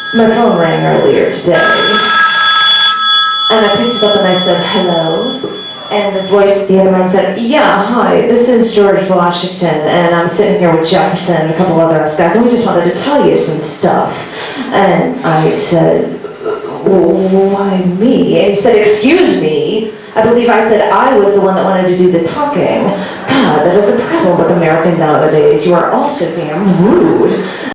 My phone rang earlier today, and I picked it up and I said, hello, and the voice at the other end said, yeah, hi, this is George Washington, and I'm sitting here with Jefferson and a couple other us guys, and we just wanted to tell you some stuff. And I said, well, why me? And he said, excuse me. I believe I said I was the one that wanted to do the talking. God, that is a problem with America nowadays. You are all so damn rude.